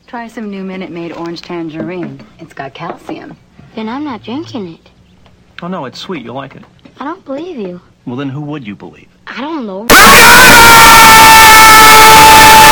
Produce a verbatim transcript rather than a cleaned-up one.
Try some new Minute Maid orange tangerine. It's got calcium. Then I'm not drinking it. Oh, no, it's sweet. You'll like it. I don't believe you. Well, then who would you believe? I don't know.